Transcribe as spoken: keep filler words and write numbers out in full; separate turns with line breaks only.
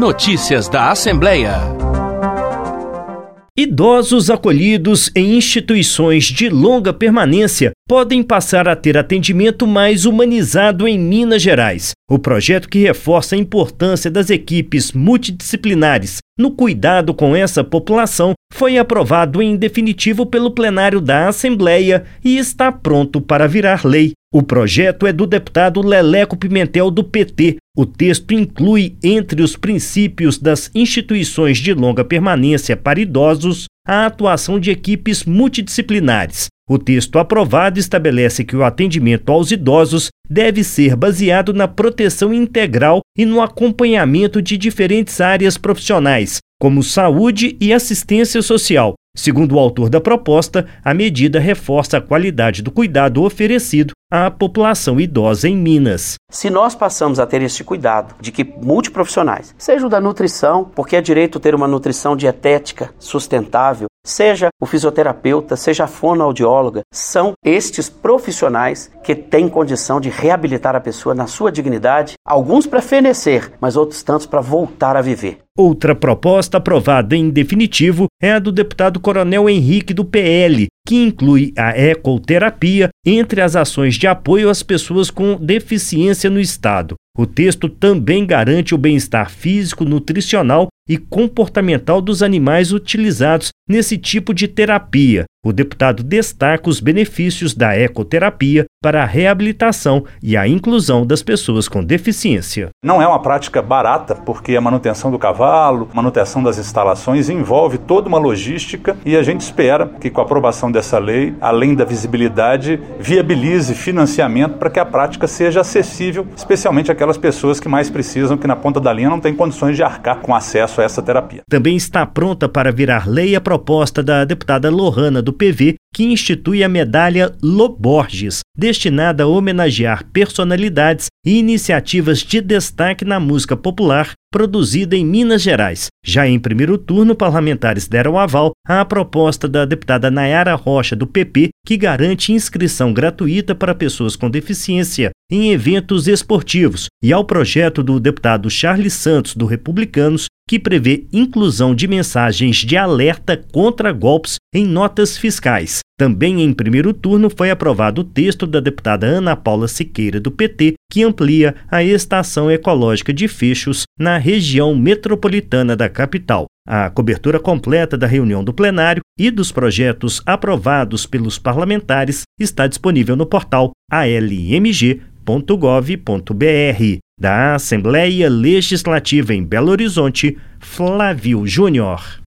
Notícias da Assembleia.
Idosos acolhidos em instituições de longa permanência podem passar a ter atendimento mais humanizado em Minas Gerais. O projeto, que reforça a importância das equipes multidisciplinares no cuidado com essa população, foi aprovado em definitivo pelo plenário da Assembleia e está pronto para virar lei. O projeto é do deputado Leleco Pimentel, do P T. O texto inclui, entre os princípios das instituições de longa permanência para idosos, a atuação de equipes multidisciplinares. O texto aprovado estabelece que o atendimento aos idosos deve ser baseado na proteção integral e no acompanhamento de diferentes áreas profissionais, como saúde e assistência social. Segundo o autor da proposta, a medida reforça a qualidade do cuidado oferecido à população idosa em Minas.
Se nós passamos a ter este cuidado de que multiprofissionais, seja o da nutrição, porque é direito ter uma nutrição dietética sustentável, seja o fisioterapeuta, seja a fonoaudióloga, são estes profissionais que têm condição de reabilitar a pessoa na sua dignidade, alguns para fenecer, mas outros tantos para voltar a viver.
Outra proposta aprovada em definitivo é a do deputado Coronel Henrique, do P L, que inclui a ecoterapia entre as ações de apoio às pessoas com deficiência no estado. O texto também garante o bem-estar físico, nutricional e comportamental dos animais utilizados nesse tipo de terapia. O deputado destaca os benefícios da ecoterapia para a reabilitação e a inclusão das pessoas com deficiência.
Não é uma prática barata, porque a manutenção do cavalo, manutenção das instalações envolve toda uma logística, e a gente espera que, com a aprovação dessa lei, além da visibilidade, viabilize financiamento para que a prática seja acessível, especialmente aquelas pessoas que mais precisam, que na ponta da linha não têm condições de arcar com acesso a essa terapia.
Também está pronta para virar lei a proposta da deputada Lohana, do P V, que institui a medalha Loborges, destinada a homenagear personalidades e iniciativas de destaque na música popular produzida em Minas Gerais. Já em primeiro turno, parlamentares deram aval à proposta da deputada Nayara Rocha, do P P, que garante inscrição gratuita para pessoas com deficiência em eventos esportivos, e ao projeto do deputado Charles Santos, do Republicanos, que prevê inclusão de mensagens de alerta contra golpes em notas fiscais. Também em primeiro turno foi aprovado o texto da deputada Ana Paula Siqueira, do P T, que amplia a estação ecológica de Fechos na região metropolitana da capital. A cobertura completa da reunião do plenário e dos projetos aprovados pelos parlamentares está disponível no portal a l m g ponto gov ponto b r. Da Assembleia Legislativa em Belo Horizonte, Flávio Júnior.